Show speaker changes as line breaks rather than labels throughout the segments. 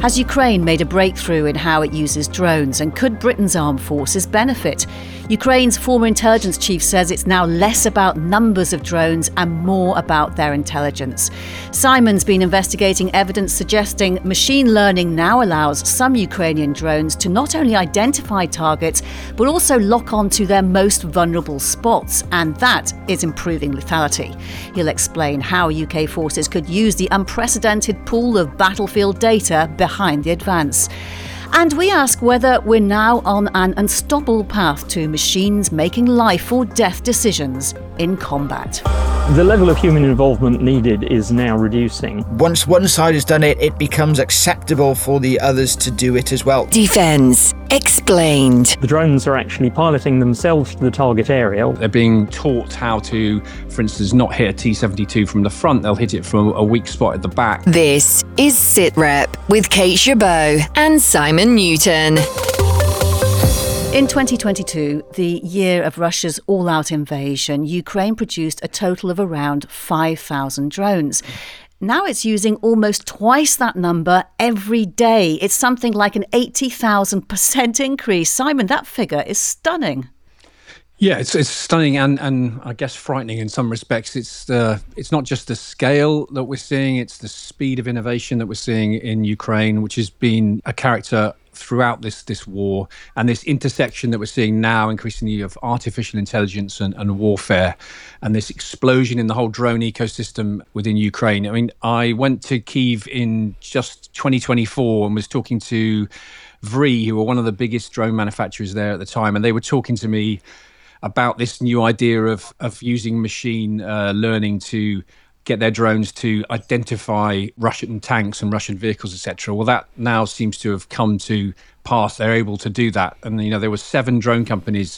Has Ukraine made a breakthrough in how it uses drones, and could Britain's armed forces benefit? Ukraine's former intelligence chief says it's now less about numbers of drones and more about their intelligence. Simon's been investigating evidence suggesting machine learning now allows some Ukrainian drones to not only identify targets, but also lock onto their most vulnerable spots, and that is improving lethality. He'll explain how UK forces could use the unprecedented pool of battlefield data behind the advance. And we ask whether we're now on an unstoppable path to machines making life or death decisions in combat.
The level of human involvement needed is now reducing.
Once one side has done it, it becomes acceptable for the others to do it as well.
Defence Explained.
The drones are actually piloting themselves to the target area.
They're being taught how to, for instance, not hit a T-72 from the front. They'll hit it from a weak spot at the back.
This is SitRep with Kate Chabot and Simon Newton.
In 2022, the year of Russia's all-out invasion, Ukraine produced a total of around 5,000 drones. Now it's using almost twice that number every day. It's something like an 80,000% increase. Simon, that figure is stunning.
Yeah, it's stunning and I guess frightening in some respects. It's not just the scale that we're seeing, it's the speed of innovation that we're seeing in Ukraine, which has been a character throughout this war, and this intersection that we're seeing now increasingly of artificial intelligence and warfare, and this explosion in the whole drone ecosystem within Ukraine. I mean, I went to Kyiv in just 2024 and was talking to VRI, who were one of the biggest drone manufacturers there at the time, and they were talking to me about this new idea of using machine learning to get their drones to identify Russian tanks and Russian vehicles, etc. Well, that now seems to have come to pass. They're able to do that. And, there were 7 drone companies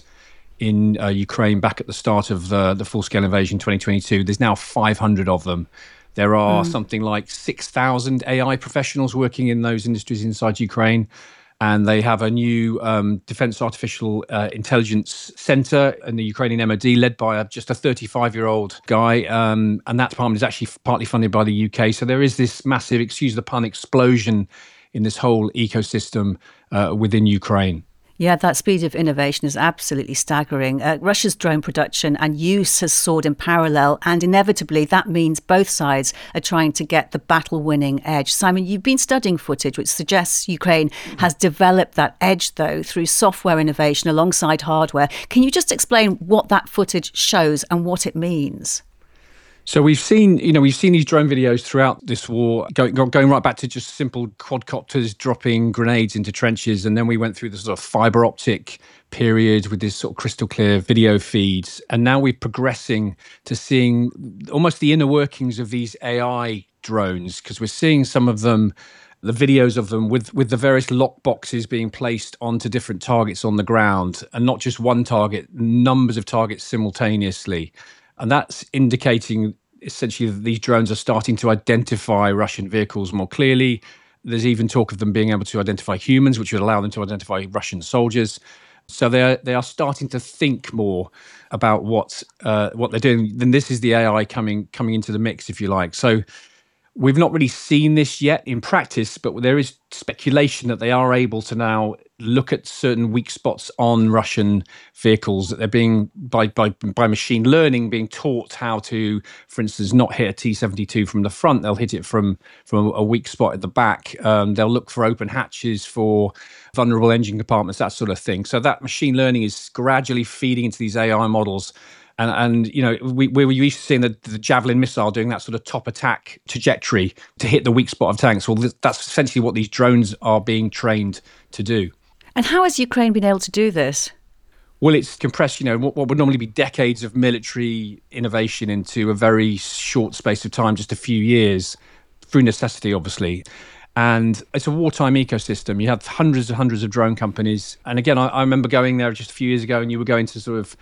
in Ukraine back at the start of the full-scale invasion 2022. There's now 500 of them. There are something like 6,000 AI professionals working in those industries inside Ukraine. And they have a new Defense Artificial Intelligence Center in the Ukrainian MOD, led by just a 35-year-old guy. And that department is actually partly funded by the UK. So there is this massive, excuse the pun, explosion in this whole ecosystem within Ukraine.
Yeah, that speed of innovation is absolutely staggering. Russia's drone production and use has soared in parallel, and inevitably that means both sides are trying to get the battle-winning edge. Simon, you've been studying footage which suggests Ukraine has developed that edge, though, through software innovation alongside hardware. Can you just explain what that footage shows and what it means?
So we've seen these drone videos throughout this war, going right back to just simple quadcopters dropping grenades into trenches. And then we went through the sort of fiber optic period with this sort of crystal clear video feeds. And now we're progressing to seeing almost the inner workings of these AI drones, because we're seeing some of them, the videos of them with the various lock boxes being placed onto different targets on the ground, and not just one target, numbers of targets simultaneously. And that's indicating essentially that these drones are starting to identify Russian vehicles more clearly. There's even talk of them being able to identify humans, which would allow them to identify Russian soldiers. So they are starting to think more about what they're doing. Then this is the AI coming into the mix, if you like. So we've not really seen this yet in practice, but there is speculation that they are able to now look at certain weak spots on Russian vehicles, that they're being, by machine learning, being taught how to, for instance, not hit a T-72 from the front. They'll hit it from a weak spot at the back. They'll look for open hatches, for vulnerable engine compartments, that sort of thing. So that machine learning is gradually feeding into these AI models. And we were used to seeing the Javelin missile doing that sort of top attack trajectory to hit the weak spot of tanks. Well, that's essentially what these drones are being trained to do.
And how has Ukraine been able to do this?
Well, it's compressed, what would normally be decades of military innovation into a very short space of time, just a few years, through necessity, obviously. And it's a wartime ecosystem. You have hundreds and hundreds of drone companies. And again, I remember going there just a few years ago, and you were going to sort of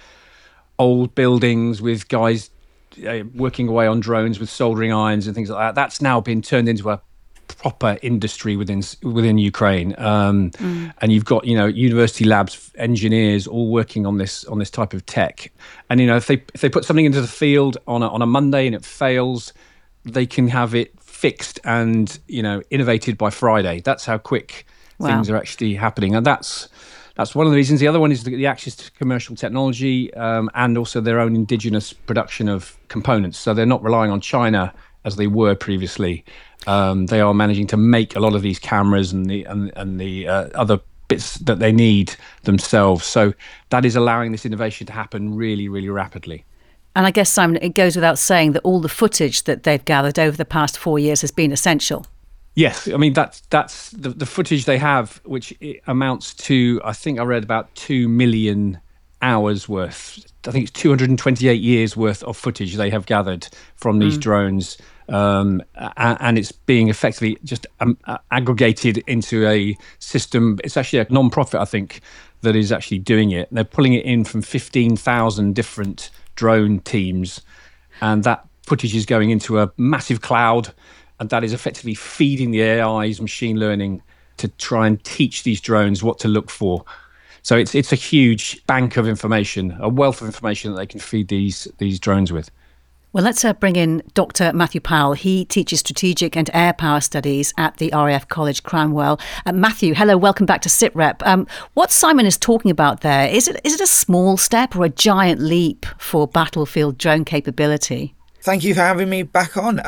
old buildings with guys working away on drones with soldering irons and things like that. That's now been turned into a proper industry within Ukraine, and you've got university labs, engineers all working on this type of tech. And if they put something into the field on a Monday and it fails, they can have it fixed and, innovated by Friday. That's how quick things are actually happening. And that's one of the reasons. The other one is the access to commercial technology and also their own indigenous production of components. So they're not relying on China as they were previously. They are managing to make a lot of these cameras and the other bits that they need themselves. So that is allowing this innovation to happen really, really rapidly.
And I guess, Simon, it goes without saying that all the footage that they've gathered over the past 4 years has been essential.
Yes, I mean, that's the footage they have, which amounts to, I think I read about 2 million hours worth. I think it's 228 years worth of footage they have gathered from these drones. And it's being effectively just aggregated into a system. It's actually a non-profit, I think, that is actually doing it. They're pulling it in from 15,000 different drone teams, and that footage is going into a massive cloud, and that is effectively feeding the AI's machine learning to try and teach these drones what to look for. So it's a huge bank of information, a wealth of information that they can feed these drones with.
Well, let's bring in Dr. Matthew Powell. He teaches strategic and air power studies at the RAF College Cranwell. Matthew, hello, welcome back to SITREP. What Simon is talking about there, is it a small step or a giant leap for battlefield drone capability?
Thank you for having me back on.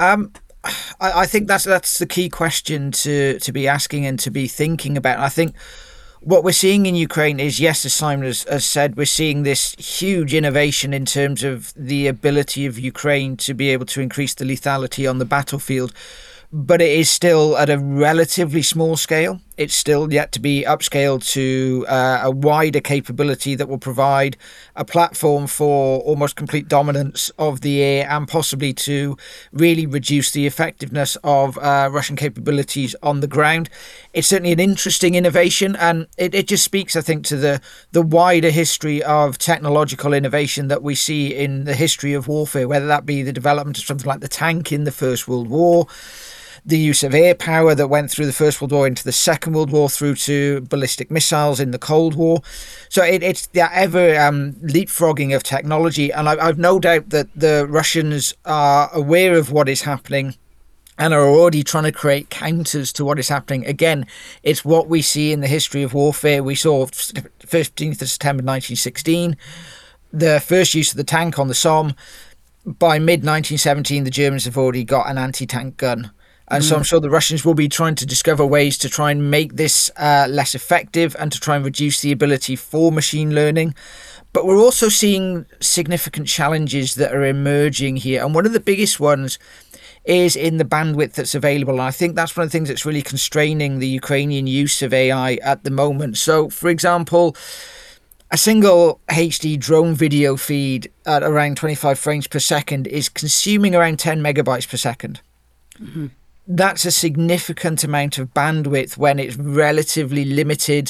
I think that's the key question to be asking and to be thinking about. I think what we're seeing in Ukraine is, yes, as Simon has said, we're seeing this huge innovation in terms of the ability of Ukraine to be able to increase the lethality on the battlefield. But it is still at a relatively small scale. It's still yet to be upscaled to a wider capability that will provide a platform for almost complete dominance of the air and possibly to really reduce the effectiveness of Russian capabilities on the ground. It's certainly an interesting innovation, and it just speaks, I think, to the wider history of technological innovation that we see in the history of warfare, whether that be the development of something like the tank in the First World War, the use of air power that went through the First World War into the Second World War, through to ballistic missiles in the Cold War. So it's the ever leapfrogging of technology. And I've no doubt that the Russians are aware of what is happening and are already trying to create counters to what is happening. Again, it's what we see in the history of warfare. We saw 15th of September 1916, the first use of the tank on the Somme. By mid-1917, the Germans have already got an anti-tank gun. And so I'm sure the Russians will be trying to discover ways to try and make this less effective and to try and reduce the ability for machine learning. But we're also seeing significant challenges that are emerging here. And one of the biggest ones is in the bandwidth that's available. And I think that's one of the things that's really constraining the Ukrainian use of AI at the moment. So, for example, a single HD drone video feed at around 25 frames per second is consuming around 10 megabytes per second. Mm-hmm. That's a significant amount of bandwidth when it's relatively limited.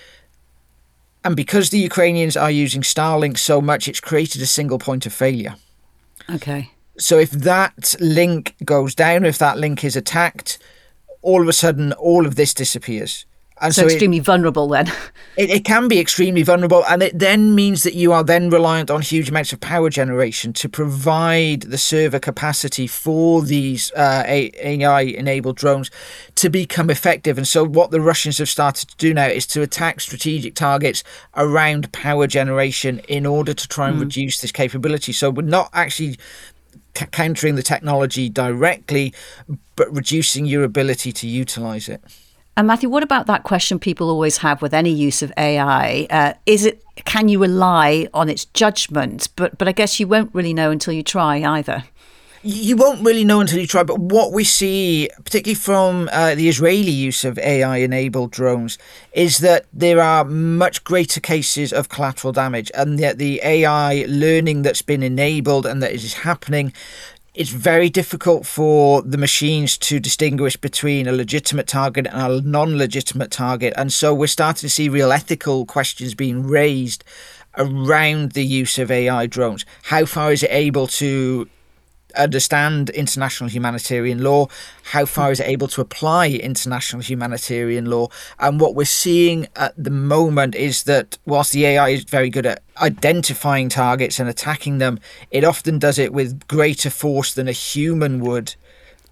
And because the Ukrainians are using Starlink so much, it's created a single point of failure.
Okay.
So if that link goes down, if that link is attacked, all of a sudden, all of this disappears. And
so extremely vulnerable then.
It can be extremely vulnerable, and it then means that you are then reliant on huge amounts of power generation to provide the server capacity for these AI-enabled drones to become effective. And so what the Russians have started to do now is to attack strategic targets around power generation in order to try and reduce this capability. So we're not actually countering the technology directly, but reducing your ability to utilize it.
And Matthew, what about that question people always have with any use of AI? Can you rely on its judgment? But I guess you won't really know until you try either.
You won't really know until you try. But what we see, particularly from the Israeli use of AI-enabled drones, is that there are much greater cases of collateral damage, and that the AI learning that's been enabled and that is happening, it's very difficult for the machines to distinguish between a legitimate target and a non-legitimate target. And so we're starting to see real ethical questions being raised around the use of AI drones. How far is it able to understand international humanitarian law? How far is it able to apply international humanitarian law? And what we're seeing at the moment is that whilst the AI is very good at identifying targets and attacking them, it often does it with greater force than a human would.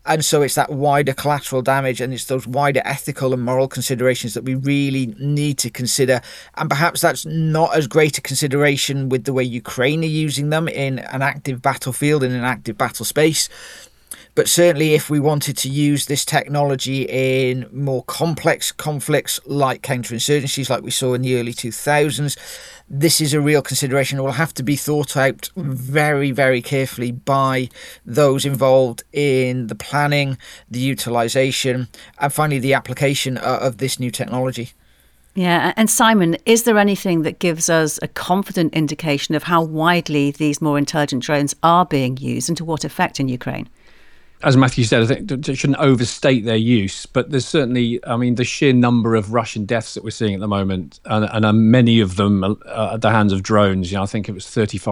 And so it's that wider collateral damage, and it's those wider ethical and moral considerations that we really need to consider. And perhaps that's not as great a consideration with the way Ukraine are using them in an active battlefield, in an active battle space. But certainly if we wanted to use this technology in more complex conflicts like counterinsurgencies like we saw in the early 2000s, this is a real consideration. It will have to be thought out very, very carefully by those involved in the planning, the utilisation, and finally the application of this new technology.
Yeah, and Simon, is there anything that gives us a confident indication of how widely these more intelligent drones are being used and to what effect in Ukraine?
As Matthew said, I think they shouldn't overstate their use, but there's certainly, I mean, the sheer number of Russian deaths that we're seeing at the moment, and many of them at the hands of drones. I think it was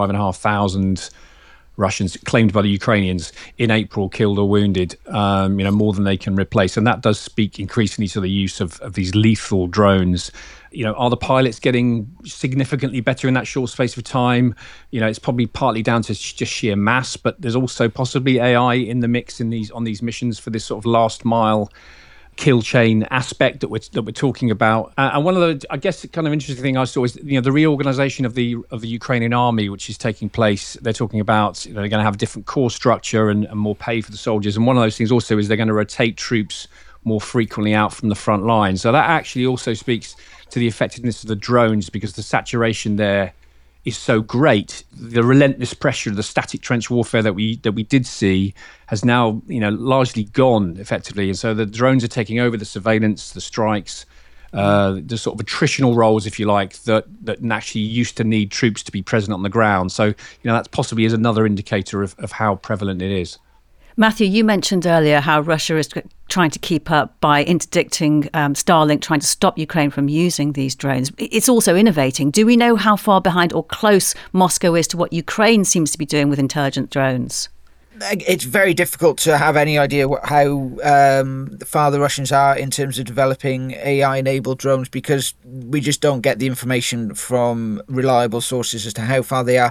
35,500 Russians claimed by the Ukrainians in April killed or wounded, more than they can replace. And that does speak increasingly to the use of these lethal drones. Are the pilots getting significantly better in that short space of time? It's probably partly down to just sheer mass, but there's also possibly AI in the mix on these missions for this sort of last mile kill chain aspect that we're talking about. And one of the, I guess, kind of interesting thing I saw is the reorganization of the Ukrainian army, which is taking place. They're talking about they're going to have a different core structure and more pay for the soldiers. And one of those things also is they're going to rotate troops more frequently out from the front line. So that actually also speaks to the effectiveness of the drones, because the saturation there is so great. The relentless pressure of the static trench warfare that we did see has now largely gone effectively, and so the drones are taking over the surveillance, the strikes, the sort of attritional roles, if you like, that actually used to need troops to be present on the ground. So that possibly is another indicator of how prevalent it is.
Matthew, you mentioned earlier how Russia is trying to keep up by interdicting Starlink, trying to stop Ukraine from using these drones. It's also innovating. Do we know how far behind or close Moscow is to what Ukraine seems to be doing with intelligent drones?
It's very difficult to have any idea how far the Russians are in terms of developing AI-enabled drones, because we just don't get the information from reliable sources as to how far they are.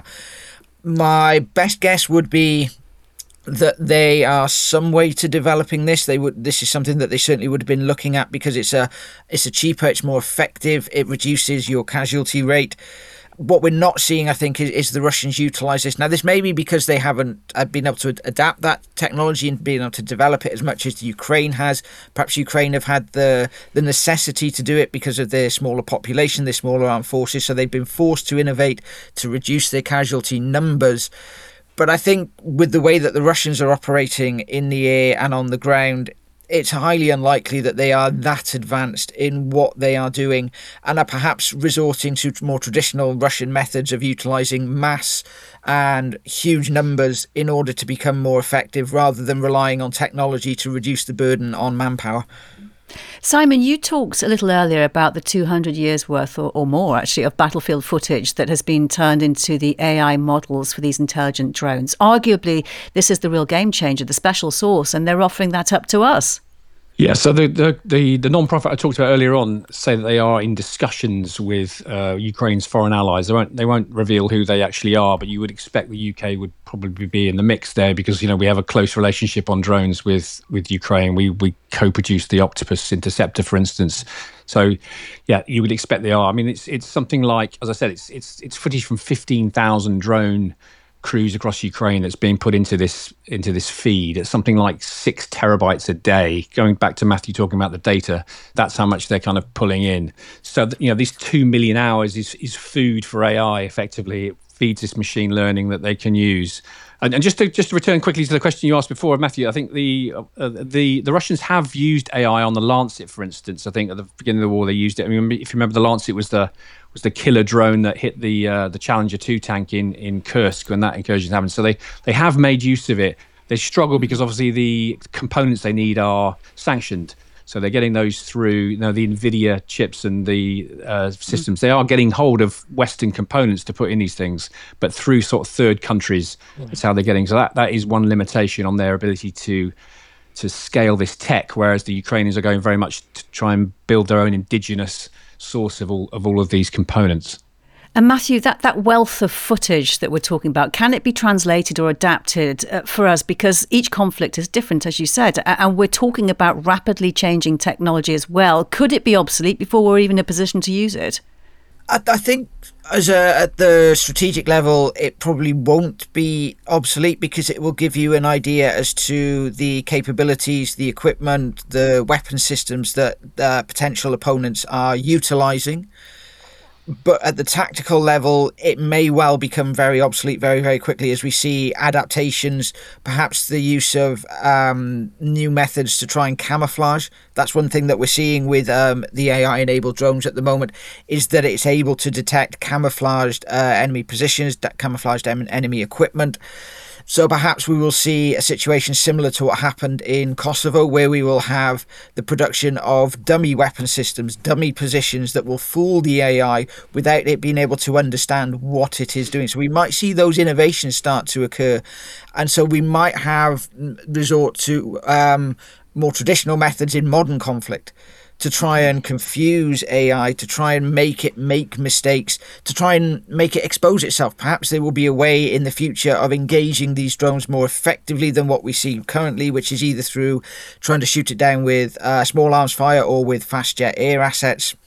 My best guess would be that they are some way to developing this. This is something that they certainly would have been looking at, because it's a cheaper, it's more effective, it reduces your casualty rate. What we're not seeing, I think, is the Russians utilise this. Now, this may be because they haven't been able to adapt that technology and been able to develop it as much as Ukraine has. Perhaps Ukraine have had the necessity to do it because of their smaller population, their smaller armed forces, so they've been forced to innovate to reduce their casualty numbers. But I think with the way that the Russians are operating in the air and on the ground, it's highly unlikely that they are that advanced in what they are doing, and are perhaps resorting to more traditional Russian methods of utilising mass and huge numbers in order to become more effective, rather than relying on technology to reduce the burden on manpower.
Simon, you talked a little earlier about the 200 years worth or more, actually, of battlefield footage that has been turned into the AI models for these intelligent drones. Arguably, this is the real game changer, the special sauce, and they're offering that up to us.
Yeah, so the non-profit I talked about earlier on say that they are in discussions with Ukraine's foreign allies. They won't reveal who they actually are, but you would expect the UK would probably be in the mix there, because we have a close relationship on drones with Ukraine. We co-produced the Octopus interceptor, for instance. So yeah, you would expect they are. I mean, it's something like, as I said, it's footage from 15,000 drone crews across Ukraine that's being put into this feed. It's something like 6 terabytes a day. Going back to Matthew talking about the data, that's how much they're kind of pulling in. So these 2 million hours is food for AI. Effectively, it feeds this machine learning that they can use. And just to return quickly to the question you asked before, Matthew, I think the Russians have used AI on the Lancet, for instance. I think at the beginning of the war they used it. I mean, if you remember, the Lancet was the killer drone that hit the Challenger 2 tank in Kursk when that incursion happened. So they have made use of it. They struggle because obviously the components they need are sanctioned. So they're getting those through the NVIDIA chips and the systems. They are getting hold of Western components to put in these things, but through sort of third countries. That's how they're getting. So that is one limitation on their ability to scale this tech, whereas the Ukrainians are going very much to try and build their own indigenous source of all of these components.
And Matthew, that wealth of footage that we're talking about, can it be translated or adapted for us? Because each conflict is different, as you said, and we're talking about rapidly changing technology as well. Could it be obsolete before we're even in a position to use it?
I think at the strategic level, it probably won't be obsolete because it will give you an idea as to the capabilities, the equipment, the weapon systems that potential opponents are utilising. But at the tactical level, it may well become very obsolete very, very quickly as we see adaptations, perhaps the use of new methods to try and camouflage. That's one thing that we're seeing with the AI-enabled drones at the moment, is that it's able to detect camouflaged enemy positions, camouflaged enemy equipment. So perhaps we will see a situation similar to what happened in Kosovo, where we will have the production of dummy weapon systems, dummy positions that will fool the AI without it being able to understand what it is doing. So we might see those innovations start to occur. And so we might have resort to more traditional methods in modern conflict to try and confuse AI, to try and make it make mistakes, to try and make it expose itself. Perhaps there will be a way in the future of engaging these drones more effectively than what we see currently, which is either through trying to shoot it down with small arms fire or with fast jet air assets.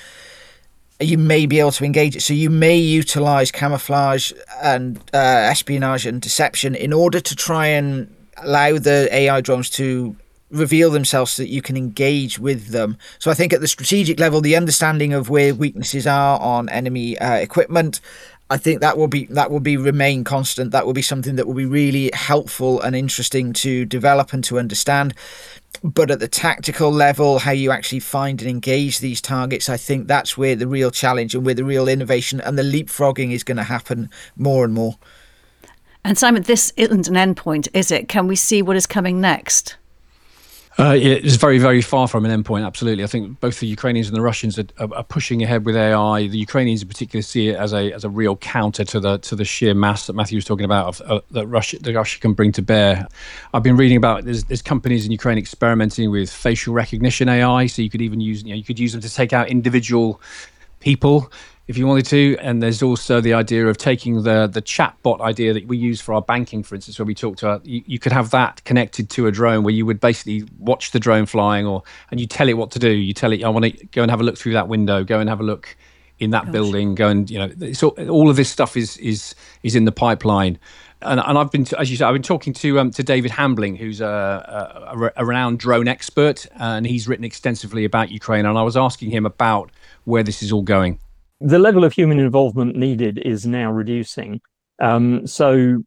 You may be able to engage it. So you may utilize camouflage and espionage and deception in order to try and allow the AI drones to reveal themselves so that you can engage with them. So I think at the strategic level, the understanding of where weaknesses are on enemy equipment, I think that will remain constant. That will be something that will be really helpful and interesting to develop and to understand. But at the tactical level, how you actually find and engage these targets, I think that's where the real challenge and where the real innovation and the leapfrogging is going to happen more and more.
And Simon, this isn't an endpoint, is it? Can we see what is coming next?
It's very, very far from an endpoint, absolutely. I think both the Ukrainians and the Russians are pushing ahead with AI. The Ukrainians in particular see it as a real counter to the sheer mass that Matthew was talking about that Russia can bring to bear. I've been reading about there's companies in Ukraine experimenting with facial recognition AI, so you could even use them to take out individual people if you wanted to. And there's also the idea of taking the chatbot idea that we use for our banking, for instance, where we talk to you could have that connected to a drone where you would basically watch the drone flying and you tell it what to do. You tell it, I want to go and have a look through that window, go and have a look in that building, go and, all of this stuff is in the pipeline. And I've been, as you said, I've been talking to David Hambling, who's a renowned drone expert, and he's written extensively about Ukraine. And I was asking him about where this is all going.
The level of human involvement needed is now reducing. Sign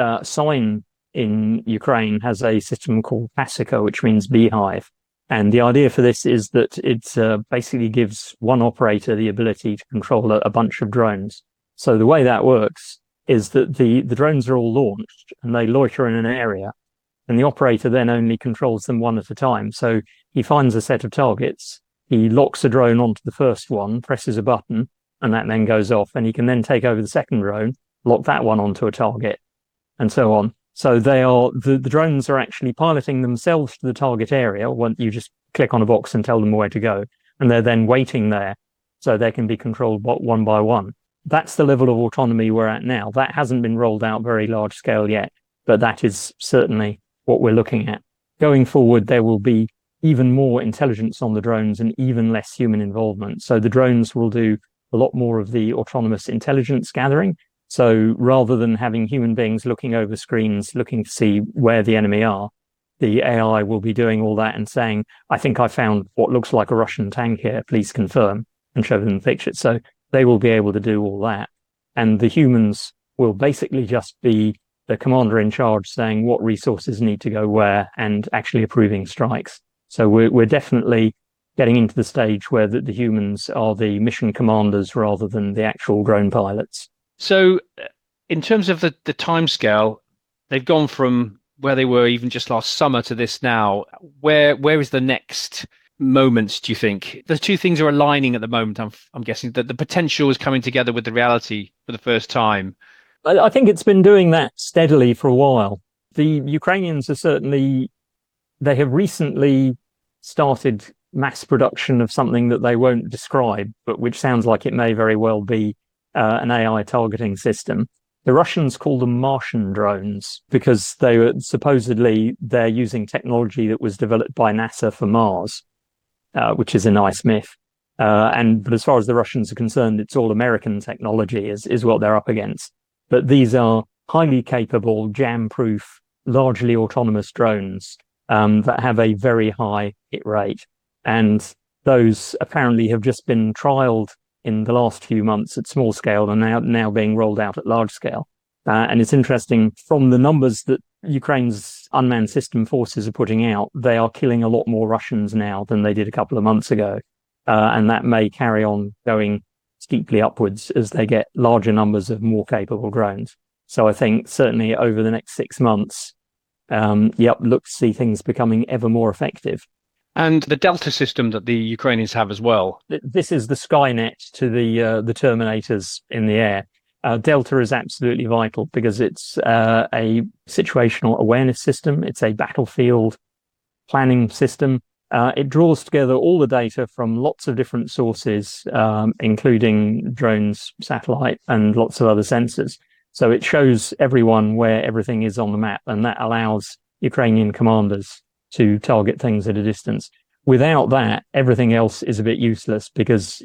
in Ukraine has a system called Pasika, which means beehive. And the idea for this is that it basically gives one operator the ability to control a bunch of drones. So the way that works is that the drones are all launched and they loiter in an area, and the operator then only controls them one at a time. So he finds a set of targets, he locks a drone onto the first one, presses a button, and that then goes off, and he can then take over the second drone, lock that one onto a target, and so on. So the drones are actually piloting themselves to the target area. When you just click on a box and tell them where to go, and they're then waiting there so they can be controlled one by one. That's the level of autonomy we're at now. That hasn't been rolled out very large scale yet, but that is certainly what we're looking at. Going forward, there will be even more intelligence on the drones and even less human involvement. So the drones will do a lot more of the autonomous intelligence gathering. So rather than having human beings looking over screens, looking to see where the enemy are, the AI will be doing all that and saying, I think I found what looks like a Russian tank here, please confirm, and show them the pictures. So they will be able to do all that. And the humans will basically just be the commander in charge saying what resources need to go where and actually approving strikes. So we're definitely getting into the stage where the humans are the mission commanders rather than the actual drone pilots.
So in terms of the timescale, they've gone from where they were even just last summer to this now. Where is the next moment, do you think? The two things are aligning at the moment, I'm guessing, that the potential is coming together with the reality for the first time.
I think it's been doing that steadily for a while. The Ukrainians they have recently started mass production of something that they won't describe, but which sounds like it may very well be an AI targeting system. The Russians call them Martian drones because they're using technology that was developed by NASA for Mars, which is a nice myth. But as far as the Russians are concerned, it's all American technology is what they're up against. But these are highly capable, jam-proof, largely autonomous drones that have a very high hit rate. And those apparently have just been trialed in the last few months at small scale and now being rolled out at large scale. And it's interesting, from the numbers that Ukraine's unmanned system forces are putting out, they are killing a lot more Russians now than they did a couple of months ago. And that may carry on going steeply upwards as they get larger numbers of more capable drones. So I think certainly over the next 6 months, look to see things becoming ever more effective.
And the Delta system that the Ukrainians have as well.
This is the Skynet to the Terminators in the air. Delta is absolutely vital because it's a situational awareness system. It's a battlefield planning system. It draws together all the data from lots of different sources, including drones, satellite, and lots of other sensors. So it shows everyone where everything is on the map, and that allows Ukrainian commanders to target things at a distance. Without that, everything else is a bit useless because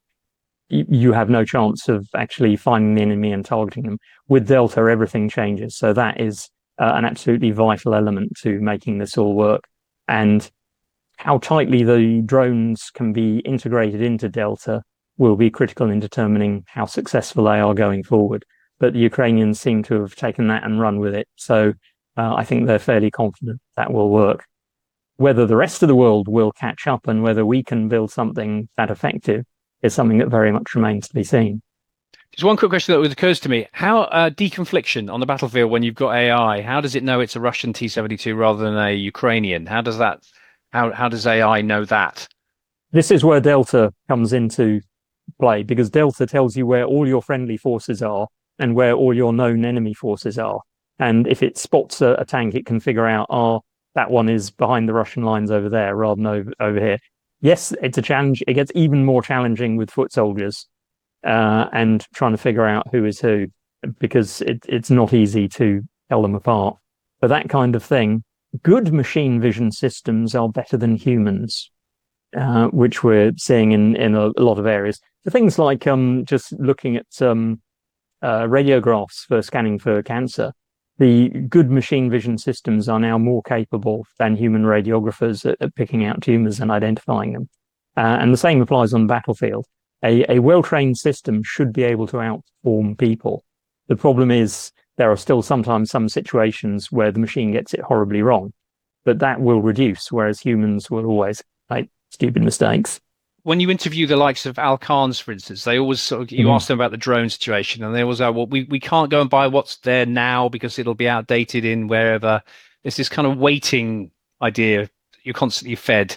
you have no chance of actually finding the enemy and targeting them. With Delta, everything changes. So that is an absolutely vital element to making this all work. And how tightly the drones can be integrated into Delta will be critical in determining how successful they are going forward. But the Ukrainians seem to have taken that and run with it. So I think they're fairly confident that will work. Whether the rest of the world will catch up and whether we can build something that effective is something that very much remains to be seen.
Just one quick question that occurs to me. How deconfliction on the battlefield when you've got AI, how does it know it's a Russian T-72 rather than a Ukrainian? How does AI know that?
This is where Delta comes into play, because Delta tells you where all your friendly forces are and where all your known enemy forces are. And if it spots a tank, it can figure out, that one is behind the Russian lines over there rather than over here. Yes, it's a challenge. It gets even more challenging with foot soldiers and trying to figure out who is who, because it's not easy to tell them apart. But that kind of thing, good machine vision systems are better than humans, which we're seeing in a lot of areas. The things like just looking at radiographs for scanning for cancer, the good machine vision systems are now more capable than human radiographers at picking out tumors and identifying them. And the same applies on the battlefield. A well-trained system should be able to outperform people. The problem is there are still sometimes some situations where the machine gets it horribly wrong, but that will reduce, whereas humans will always make stupid mistakes.
When you interview the likes of Al Khans, for instance, they always you ask them about the drone situation, and they always go, well, we can't go and buy what's there now because it'll be outdated in wherever. It's this kind of waiting idea you're constantly fed.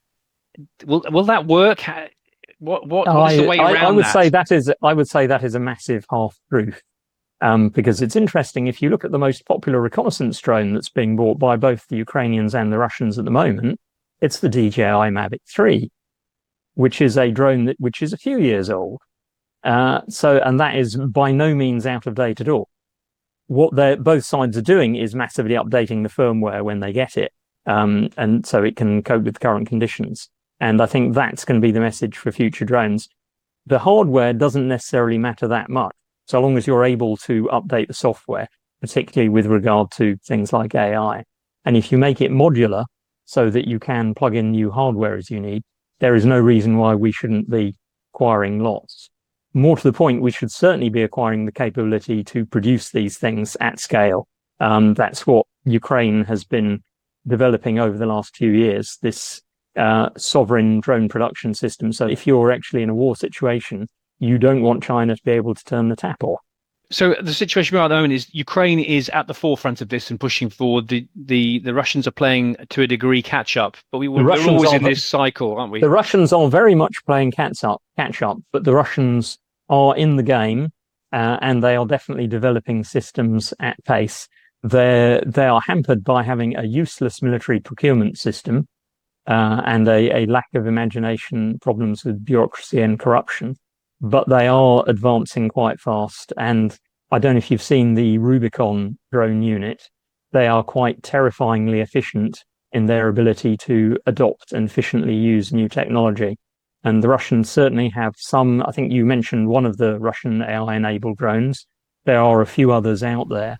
Will that work? What is the way around that?
I would say that is a massive half truth, because it's interesting. If you look at the most popular reconnaissance drone that's being bought by both the Ukrainians and the Russians at the moment, it's the DJI Mavic 3. Which is a drone which is a few years old. And that is by no means out of date at all. What both sides are doing is massively updating the firmware when they get it. And so it can cope with current conditions. And I think that's going to be the message for future drones. The hardware doesn't necessarily matter that much, so long as you're able to update the software, particularly with regard to things like AI. And if you make it modular so that you can plug in new hardware as you need, there is no reason why we shouldn't be acquiring lots. More to the point, we should certainly be acquiring the capability to produce these things at scale. That's what Ukraine has been developing over the last few years, this sovereign drone production system. So if you're actually in a war situation, you don't want China to be able to turn the tap off.
So the situation we're at the moment is Ukraine is at the forefront of this and pushing forward. The Russians are playing to a degree catch up, but we're always in this cycle, aren't we?
The Russians are very much playing catch up, but the Russians are in the game, and they are definitely developing systems at pace. They are hampered by having a useless military procurement system and a lack of imagination, problems with bureaucracy and corruption. but they are advancing quite fast. And I don't know if you've seen the Rubicon drone unit. They are quite terrifyingly efficient in their ability to adopt and efficiently use new technology. And the Russians certainly have some. I think you mentioned one of the Russian AI-enabled drones. There are a few others out there.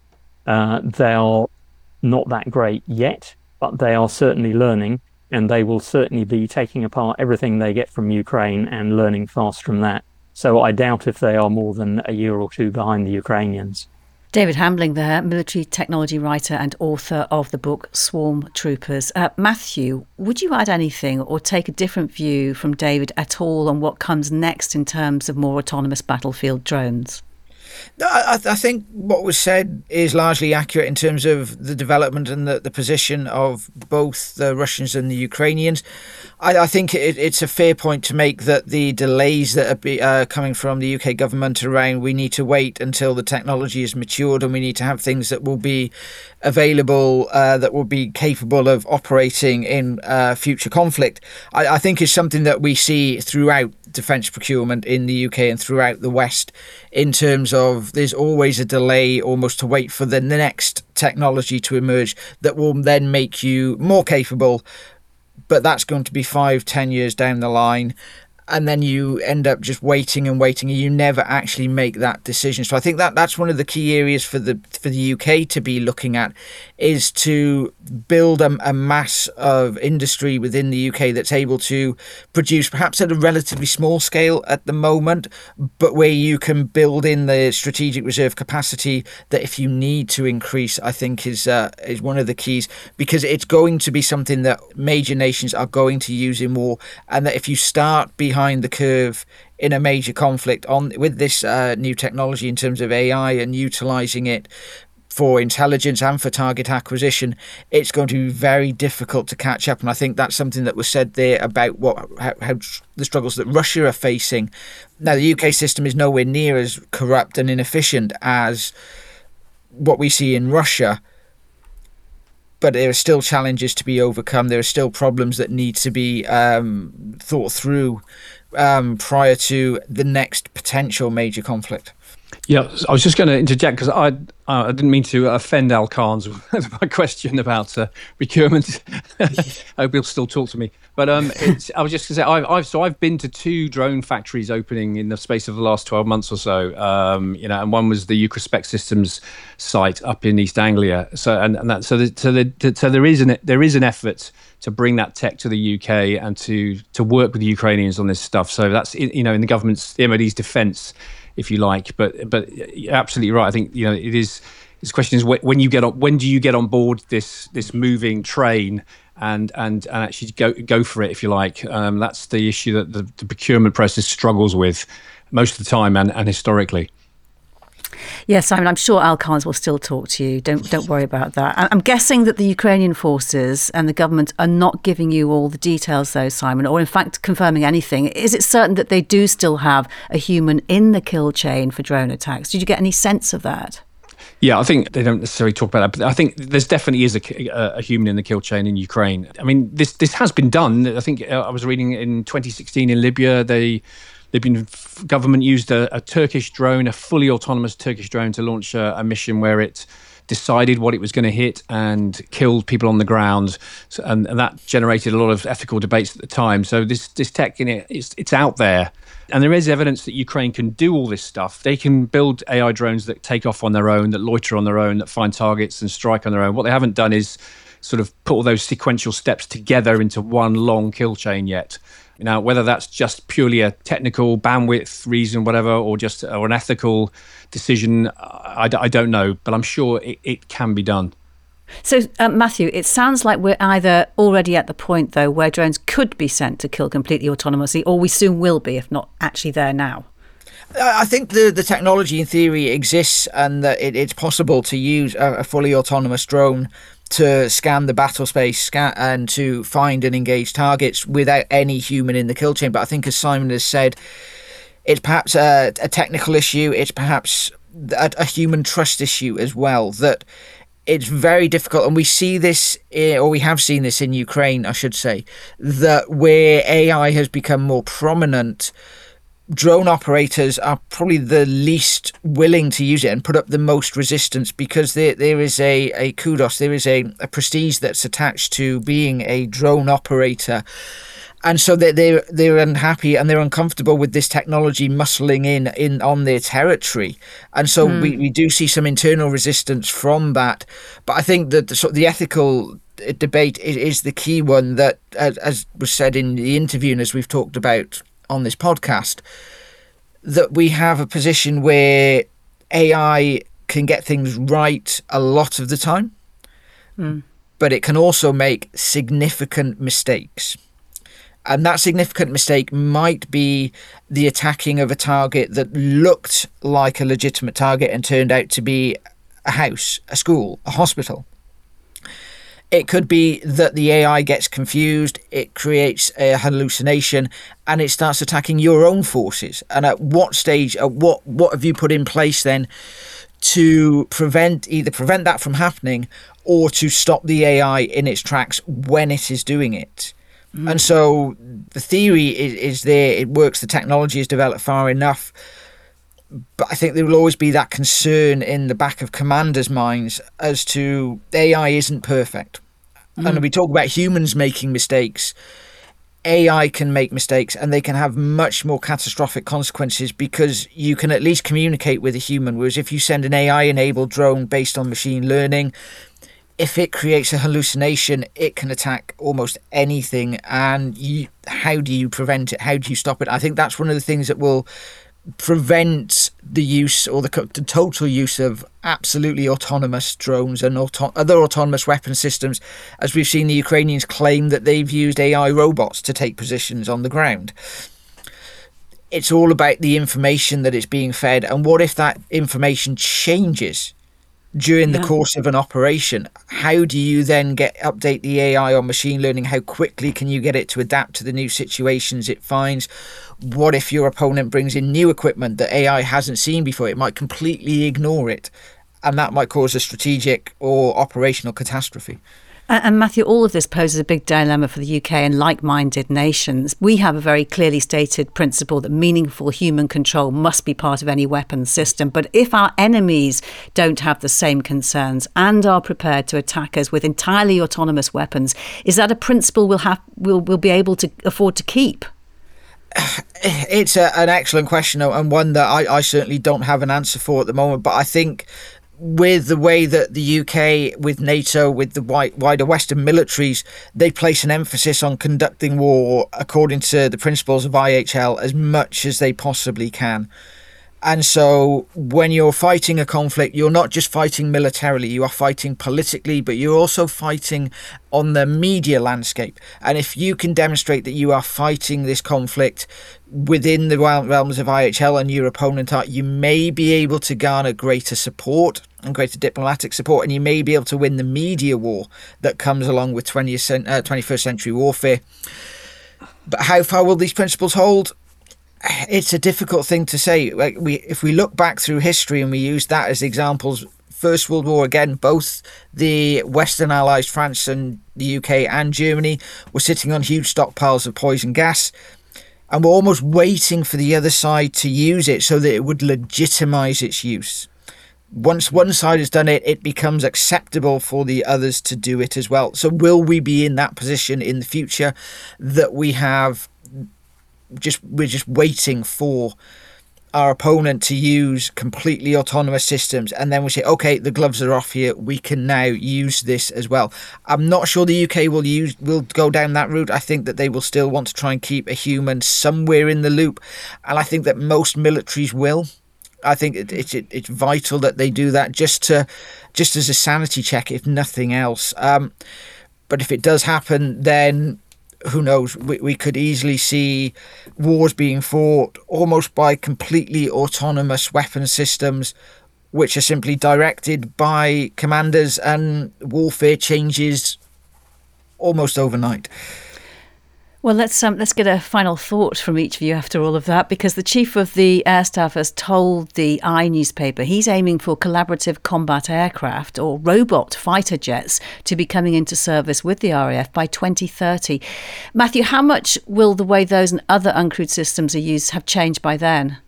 They are not that great yet, but they are certainly learning, and they will certainly be taking apart everything they get from Ukraine and learning fast from that. So I doubt if they are more than a year or two behind the Ukrainians.
David Hambling there, military technology writer and author of the book Swarm Troopers. Matthew, would you add anything or take a different view from David at all on what comes next in terms of more autonomous battlefield drones?
No, I think what was said is largely accurate in terms of the development and the position of both the Russians and the Ukrainians. I think it's a fair point to make that the delays that are coming from the UK government around we need to wait until the technology is matured and we need to have things that will be available, that will be capable of operating in future conflict, I think is something that we see throughout defence procurement in the UK and throughout the West, in terms of there's always a delay almost to wait for the next technology to emerge that will then make you more capable, but that's going to be 5-10 years down the line. And then you end up just waiting and waiting, and you never actually make that decision. So I think that's one of the key areas for the UK to be looking at, is to build a mass of industry within the UK that's able to produce, perhaps at a relatively small scale at the moment, but where you can build in the strategic reserve capacity that if you need to increase, I think is one of the keys, because it's going to be something that major nations are going to use in war, and that if you start behind the curve in a major conflict with this new technology in terms of AI and utilising it for intelligence and for target acquisition, it's going to be very difficult to catch up. And I think that's something that was said there about how the struggles that Russia are facing. Now, the UK system is nowhere near as corrupt and inefficient as what we see in Russia, but there are still challenges to be overcome. There are still problems that need to be thought through prior to the next potential major conflict.
Yeah, I was just going to interject because I didn't mean to offend Al Khan's with my question about procurement. I hope he'll still talk to me. But I was just going to say I've been to 2 drone factories opening in the space of the last 12 months or so. And one was the Ukrospec Systems site up in East Anglia. So there is an effort to bring that tech to the UK and to work with the Ukrainians on this stuff. So that's in the government's, the MOD's defence, if you like, but you're absolutely right. I think it is. This question is when do you get on board this moving train and actually go for it, if you like. That's the issue that the procurement process struggles with most of the time and historically.
Yes, Simon, I'm sure Al Khan's will still talk to you. Don't worry about that. I'm guessing that the Ukrainian forces and the government are not giving you all the details, though, Simon, or in fact confirming anything. Is it certain that they do still have a human in the kill chain for drone attacks? Did you get any sense of that?
Yeah, I think they don't necessarily talk about that, but I think there's definitely is a human in the kill chain in Ukraine. I mean, this has been done. I think I was reading in 2016 in Libya, the Libyan government used a Turkish drone, a fully autonomous Turkish drone, to launch a mission where it decided what it was going to hit and killed people on the ground, and that generated a lot of ethical debates at the time. So this tech in it's out there, and there is evidence that Ukraine can do all this stuff. They can build AI drones that take off on their own, that loiter on their own, that find targets and strike on their own. What they haven't done is sort of put all those sequential steps together into one long kill chain yet. Now, whether that's just purely a technical bandwidth reason, whatever, or an ethical decision, I don't know, but I'm sure it can be done.
So, Matthew, it sounds like we're either already at the point, though, where drones could be sent to kill completely autonomously, or we soon will be, if not actually there now.
I think the technology in theory exists, and that it's possible to use a fully autonomous drone to scan the battle space and to find and engage targets without any human in the kill chain. But I think, as Simon has said, it's perhaps a technical issue. It's perhaps a human trust issue as well, that it's very difficult. And we see this, or we have seen this in Ukraine, I should say, that where AI has become more prominent, drone operators are probably the least willing to use it and put up the most resistance, because there is a kudos, there is a prestige that's attached to being a drone operator. And so they're unhappy and they're uncomfortable with this technology muscling in on their territory. And so we do see some internal resistance from that. But I think that the ethical debate is the key one, that, as was said in the interview and as we've talked about on this podcast, that we have a position where AI can get things right a lot of the time, but it can also make significant mistakes. And that significant mistake might be the attacking of a target that looked like a legitimate target and turned out to be a house, a school, a hospital. It could be that the AI gets confused, it creates a hallucination, and it starts attacking your own forces. And at what stage, what have you put in place then to either prevent that from happening or to stop the AI in its tracks when it is doing it? And so the theory is there, it works, the technology is developed far enough. But I think there will always be that concern in the back of commanders' minds as to AI isn't perfect. And when we talk about humans making mistakes, AI can make mistakes and they can have much more catastrophic consequences, because you can at least communicate with a human. Whereas if you send an AI-enabled drone based on machine learning, if it creates a hallucination, it can attack almost anything. And how do you prevent it? How do you stop it? I think that's one of the things that will prevent the use or the total use of absolutely autonomous drones and other autonomous weapon systems, as we've seen the Ukrainians claim that they've used AI robots to take positions on the ground. It's all about the information that is being fed, and what if that information changes during the course of an operation? How do you then update the AI or machine learning? How quickly can you get it to adapt to the new situations it finds? What if your opponent brings in new equipment that AI hasn't seen before? It might completely ignore it, and that might cause a strategic or operational catastrophe.
And Matthew, all of this poses a big dilemma for the UK and like-minded nations. We have a very clearly stated principle that meaningful human control must be part of any weapons system. But if our enemies don't have the same concerns and are prepared to attack us with entirely autonomous weapons, is that a principle we'll be able to afford to keep?
It's an excellent question, and one that I certainly don't have an answer for at the moment. But I think with the way that the UK, with NATO, with the wider Western militaries, they place an emphasis on conducting war according to the principles of IHL as much as they possibly can. And so when you're fighting a conflict, you're not just fighting militarily, you are fighting politically, but you're also fighting on the media landscape. And if you can demonstrate that you are fighting this conflict within the realms of IHL and your opponent are, you may be able to garner greater support and greater diplomatic support, and you may be able to win the media war that comes along with 21st century warfare. But how far will these principles hold? It's a difficult thing to say. If we look back through history and we use that as examples, First World War, again, both the Western Allies, France and the UK and Germany, were sitting on huge stockpiles of poison gas, and were almost waiting for the other side to use it so that it would legitimise its use. Once one side has done it, it becomes acceptable for the others to do it as well. So will we be in that position in the future that we're just waiting for our opponent to use completely autonomous systems, and then we say, okay, the gloves are off here, we can now use this as well? I'm not sure the UK will go down that route. I think that they will still want to try and keep a human somewhere in the loop, and I think that most militaries will. I think it's vital that they do that, just as a sanity check, if nothing else. But if it does happen, then who knows, we could easily see wars being fought almost by completely autonomous weapon systems, which are simply directed by commanders, and warfare changes almost overnight.
Well, let's get a final thought from each of you after all of that, because the Chief of the Air Staff has told the newspaper he's aiming for collaborative combat aircraft or robot fighter jets to be coming into service with the RAF by 2030. Matthew, how much will the way those and other uncrewed systems are used have changed by then?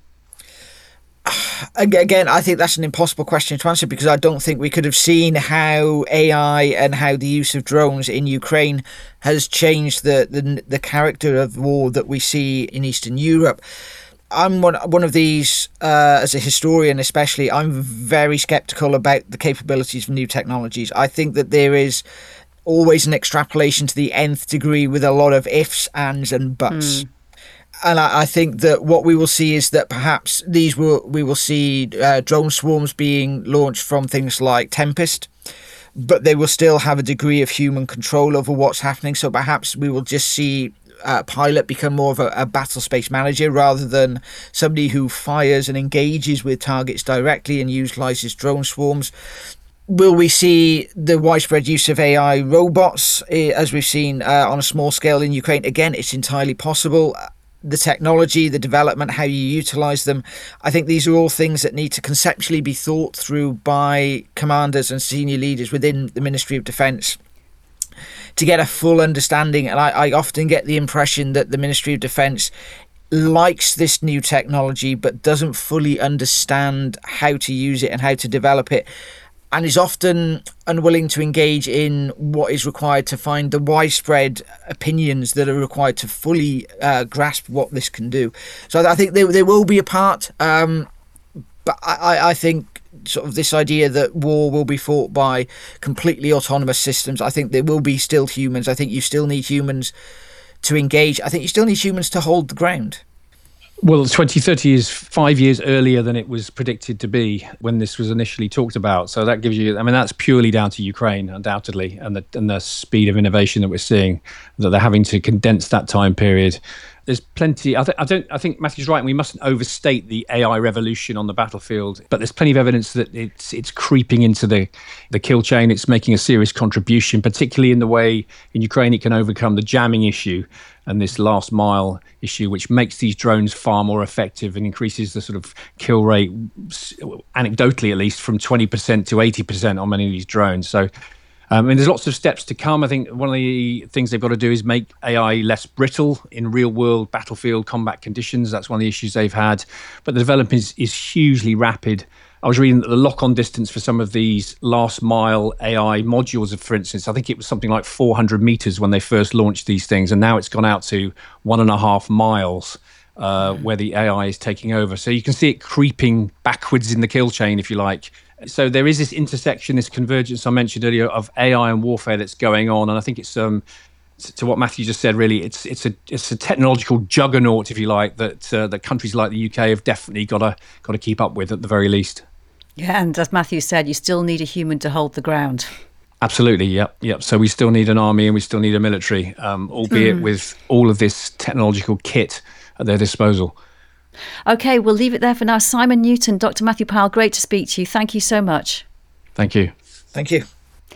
Again, I think that's an impossible question to answer, because I don't think we could have seen how AI and how the use of drones in Ukraine has changed the character of war that we see in Eastern Europe. I'm one of these, as a historian especially, I'm very sceptical about the capabilities of new technologies. I think that there is always an extrapolation to the nth degree with a lot of ifs, ands and buts. And I think that what we will see is that perhaps we will see drone swarms being launched from things like Tempest, but they will still have a degree of human control over what's happening. So perhaps we will just see a pilot become more of a battle space manager rather than somebody who fires and engages with targets directly and utilizes drone swarms. Will we see the widespread use of AI robots, as we've seen on a small scale in Ukraine? Again, it's entirely possible. The technology, the development, how you utilize them. I think these are all things that need to conceptually be thought through by commanders and senior leaders within the Ministry of Defence to get a full understanding. And I often get the impression that the Ministry of Defence likes this new technology but doesn't fully understand how to use it and how to develop it, and is often unwilling to engage in what is required to find the widespread opinions that are required to fully grasp what this can do. So I think there will be a part, but I think sort of this idea that war will be fought by completely autonomous systems, I think there will be still humans. I think you still need humans to engage. I think you still need humans to hold the ground.
Well, 2030 is 5 years earlier than it was predicted to be when this was initially talked about. So that gives you, I mean, that's purely down to Ukraine, undoubtedly, and the speed of innovation that we're seeing, that they're having to condense that time period. There's plenty. I think Matthew's right, and we mustn't overstate the AI revolution on the battlefield. But there's plenty of evidence that it's creeping into the kill chain. It's making a serious contribution, particularly in the way in Ukraine it can overcome the jamming issue and this last mile issue, which makes these drones far more effective and increases the sort of kill rate, anecdotally at least, from 20% to 80% on many of these drones. So, and there's lots of steps to come. I think one of the things they've got to do is make AI less brittle in real-world battlefield combat conditions. That's one of the issues they've had. But the development is hugely rapid. I was reading that the lock-on distance for some of these last-mile AI modules, for instance, I think it was something like 400 meters when they first launched these things, and now it's gone out to 1.5 miles where the AI is taking over. So you can see it creeping backwards in the kill chain, if you like. So there is this intersection, this convergence I mentioned earlier of AI and warfare that's going on, and I think it's to what Matthew just said. Really, it's a technological juggernaut, if you like, that countries like the UK have definitely got to keep up with at the very least.
Yeah, and as Matthew said, you still need a human to hold the ground.
Absolutely, yep. So we still need an army and we still need a military, albeit with all of this technological kit at their disposal.
Okay, we'll leave it there for now. Simon Newton, Dr. Matthew Powell, great to speak to you. Thank you so much.
Thank you.
Thank you.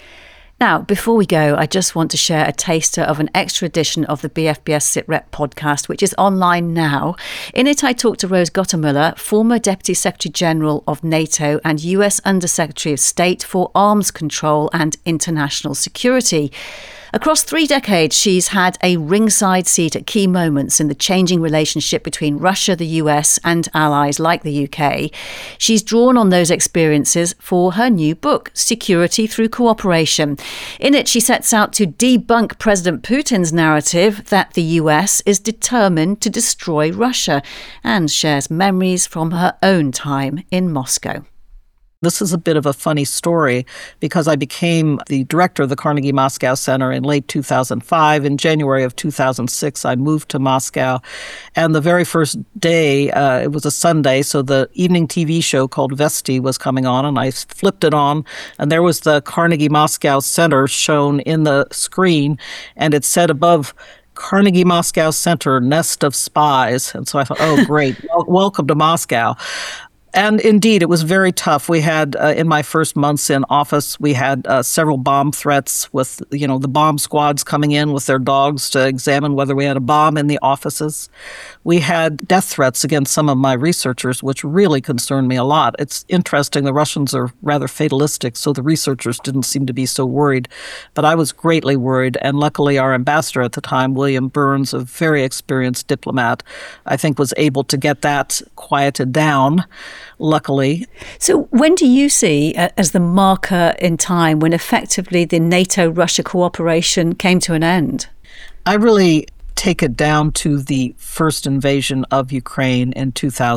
Now, before we go, I just want to share a taster of an extra edition of the BFBS SITREP podcast, which is online now. In it, I talked to Rose Gottemüller, former Deputy Secretary General of NATO and US Under Secretary of State for Arms Control and International Security. Across 3 decades, she's had a ringside seat at key moments in the changing relationship between Russia, the US, and allies like the UK. She's drawn on those experiences for her new book, Security Through Cooperation. In it, she sets out to debunk President Putin's narrative that the US is determined to destroy Russia, and shares memories from her own time in Moscow.
This is a bit of a funny story because I became the director of the Carnegie Moscow Center in late 2005. In January of 2006, I moved to Moscow. And the very first day, it was a Sunday, so the evening TV show called Vesti was coming on, and I flipped it on, and there was the Carnegie Moscow Center shown in the screen, and it said above, Carnegie Moscow Center, Nest of Spies. And so I thought, oh, great, welcome to Moscow. And indeed, it was very tough. We had, in my first months in office, we had several bomb threats with, the bomb squads coming in with their dogs to examine whether we had a bomb in the offices. We had death threats against some of my researchers, which really concerned me a lot. It's interesting. The Russians are rather fatalistic, so the researchers didn't seem to be so worried. But I was greatly worried. And luckily, our ambassador at the time, William Burns, a very experienced diplomat, I think was able to get that quieted down. Luckily.
So when do you see as the marker in time when effectively the NATO-Russia cooperation came to an end?
I really take it down to the first invasion of Ukraine in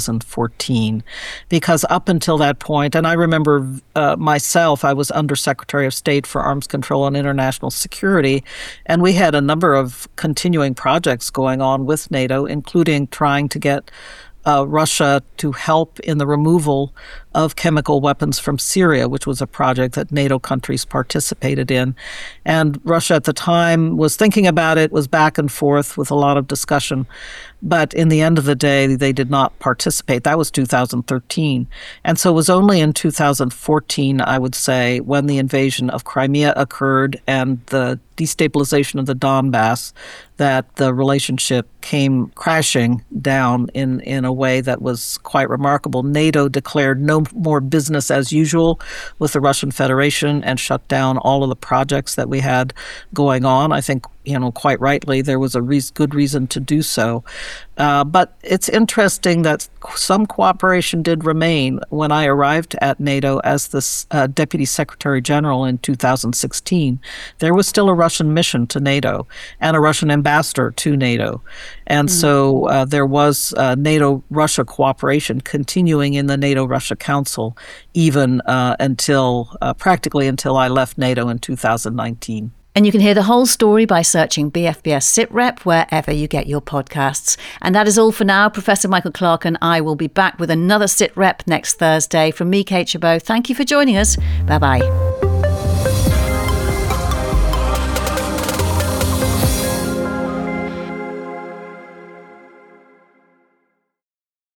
2014, because up until that point, and I remember myself, I was Undersecretary of State for Arms Control and International Security, and we had a number of continuing projects going on with NATO, including trying to get Russia to help in the removal of chemical weapons from Syria, which was a project that NATO countries participated in. And Russia at the time was thinking about it, was back and forth with a lot of discussion. But in the end of the day, they did not participate. That was 2013. And so it was only in 2014, I would say, when the invasion of Crimea occurred and the destabilization of the Donbass, that the relationship came crashing down in a way that was quite remarkable. NATO declared no more business as usual with the Russian Federation and shut down all of the projects that we had going on. I think, quite rightly, there was a good reason to do so. But it's interesting that some cooperation did remain. When I arrived at NATO as the Deputy Secretary General in 2016, there was still a Russian mission to NATO and a Russian ambassador to NATO. And so there was NATO-Russia cooperation continuing in the NATO-Russia Council even practically until I left NATO in 2019.
And you can hear the whole story by searching BFBS SITREP wherever you get your podcasts. And that is all for now. Professor Michael Clarke and I will be back with another SITREP next Thursday. From me, Kate Chabot, thank you for joining us. Bye-bye.